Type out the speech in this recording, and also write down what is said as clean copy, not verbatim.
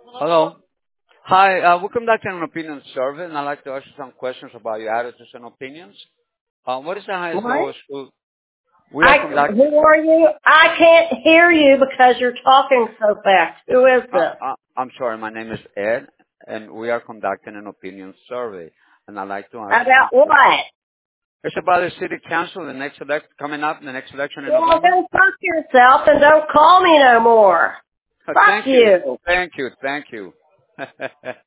Hello. Hi, we conduct an opinion survey, and I'd like to ask you some questions about your attitudes and opinions. What is the highest What? level of school? We are conducting. Who are you? I can't hear you because you're talking so fast. Who is this? I'm sorry, my name is Ed, and we are conducting an opinion survey, and I'd like to ask you About some questions. what? It's about the city council, the next coming up, the next election in Well, November. then fuck yourself and don't call me no more. Fuck Thank you. you. Thank you. Thank you.